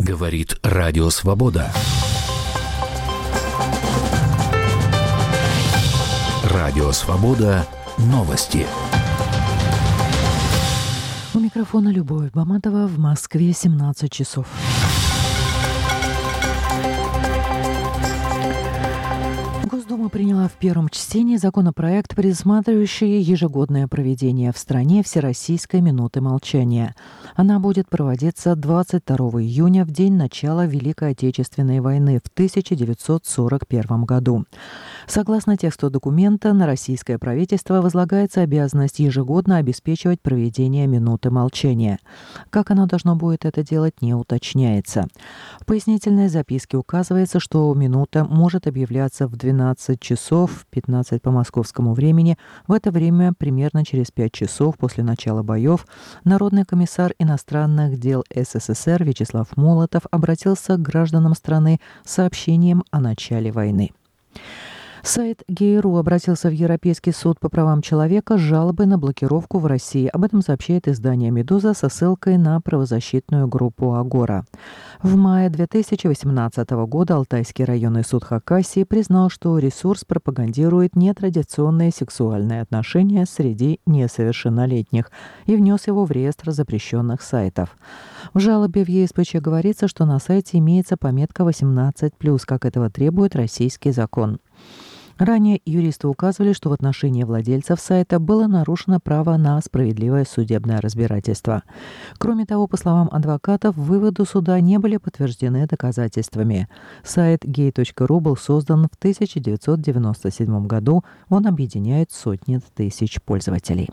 Говорит Радио Свобода. Радио Свобода. Новости. У микрофона Любовь Баматова. В Москве 17 часов. Госдума приняла в первом чтении законопроект, предусматривающий ежегодное проведение в стране Всероссийской минуты молчания. Она будет проводиться 22 июня, в день начала Великой Отечественной войны в 1941 году. Согласно тексту документа, на российское правительство возлагается обязанность ежегодно обеспечивать проведение минуты молчания. Как оно должно будет это делать, не уточняется. В пояснительной записке указывается, что минута может объявляться в 12 часов 15 по московскому времени. В это время, примерно через 5 часов после начала боев, Народный комиссар иностранных дел СССР Вячеслав Молотов обратился к гражданам страны с сообщением о начале войны. Сайт Гей.ру обратился в Европейский суд по правам человека с жалобой на блокировку в России. Об этом сообщает издание «Медуза» со ссылкой на правозащитную группу «Агора». В мае 2018 года Алтайский районный суд Хакасии признал, что ресурс пропагандирует нетрадиционные сексуальные отношения среди несовершеннолетних и внес его в реестр запрещенных сайтов. В жалобе в ЕСПЧ говорится, что на сайте имеется пометка 18+, как этого требует российский закон. Ранее юристы указывали, что в отношении владельцев сайта было нарушено право на справедливое судебное разбирательство. Кроме того, по словам адвокатов, выводы суда не были подтверждены доказательствами. Сайт gay.ru был создан в 1997 году. Он объединяет сотни тысяч пользователей.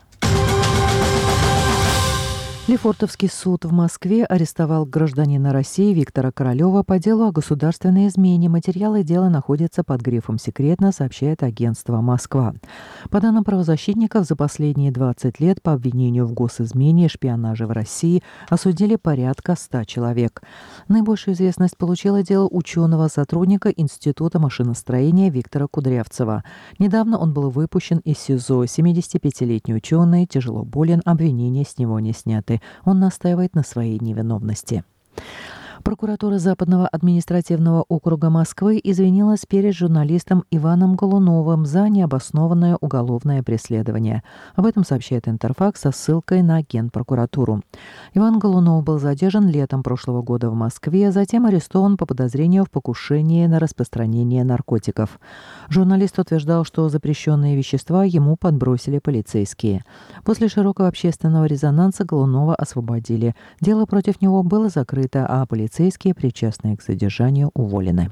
Лефортовский суд в Москве арестовал гражданина России Виктора Королева по делу о государственной измене. Материалы дела находятся под грифом «Секретно», сообщает агентство «Москва». По данным правозащитников, за последние 20 лет по обвинению в госизмене и шпионаже в России осудили порядка 100 человек. Наибольшую известность получило дело ученого-сотрудника Института машиностроения Виктора Кудрявцева. Недавно он был выпущен из СИЗО. 75-летний ученый тяжело болен, обвинения с него не сняты. Он настаивает на своей невиновности. Прокуратура Западного административного округа Москвы извинилась перед журналистом Иваном Голуновым за необоснованное уголовное преследование. Об этом сообщает Интерфакс со ссылкой на Генпрокуратуру. Иван Голунов был задержан летом прошлого года в Москве, затем арестован по подозрению в покушении на распространение наркотиков. Журналист утверждал, что запрещенные вещества ему подбросили полицейские. После широкого общественного резонанса Голунова освободили. Дело против него было закрыто, а полицейские, причастные к задержанию, уволены.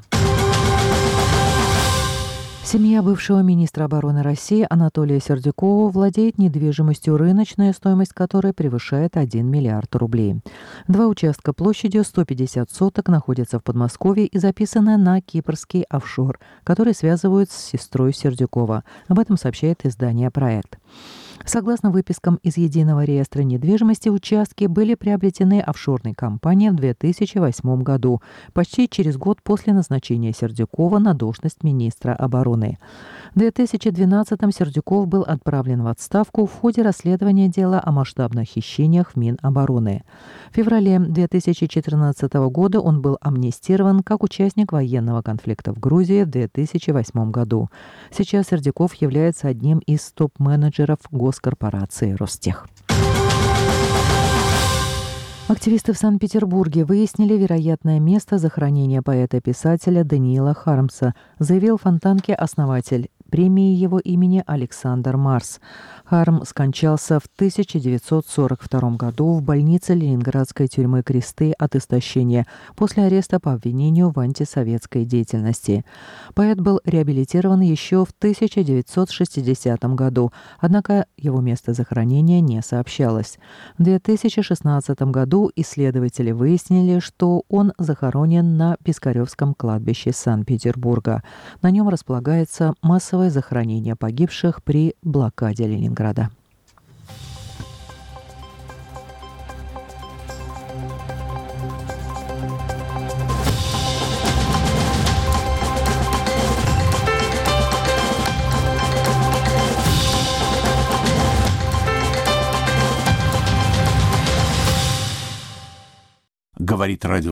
Семья бывшего министра обороны России Анатолия Сердюкова владеет недвижимостью, рыночная стоимость которой превышает 1 миллиард рублей. Два участка площадью 150 соток находятся в Подмосковье и записаны на кипрский офшор, который связывают с сестрой Сердюкова. Об этом сообщает издание «Проект». Согласно выпискам из Единого реестра недвижимости, участки были приобретены офшорной компанией в 2008 году, почти через год после назначения Сердюкова на должность министра обороны. В 2012-м Сердюков был отправлен в отставку в ходе расследования дела о масштабных хищениях в Минобороны. В феврале 2014 года он был амнистирован как участник военного конфликта в Грузии в 2008 году. Сейчас Сердюков является одним из топ-менеджеров госкорпорации «Ростех». Активисты в Санкт-Петербурге выяснили вероятное место захоронения поэта-писателя Даниила Хармса, заявил Фонтанке основатель премии его имени Александр Марс. Харм скончался в 1942 году в больнице Ленинградской тюрьмы Кресты от истощения после ареста по обвинению в антисоветской деятельности. Поэт был реабилитирован еще в 1960 году, однако его место захоронения не сообщалось. В 2016 году исследователи выяснили, что он захоронен на Пискаревском кладбище Санкт-Петербурга. На нем располагается массовое захоронение погибших при блокаде Ленинграда. Говорит радио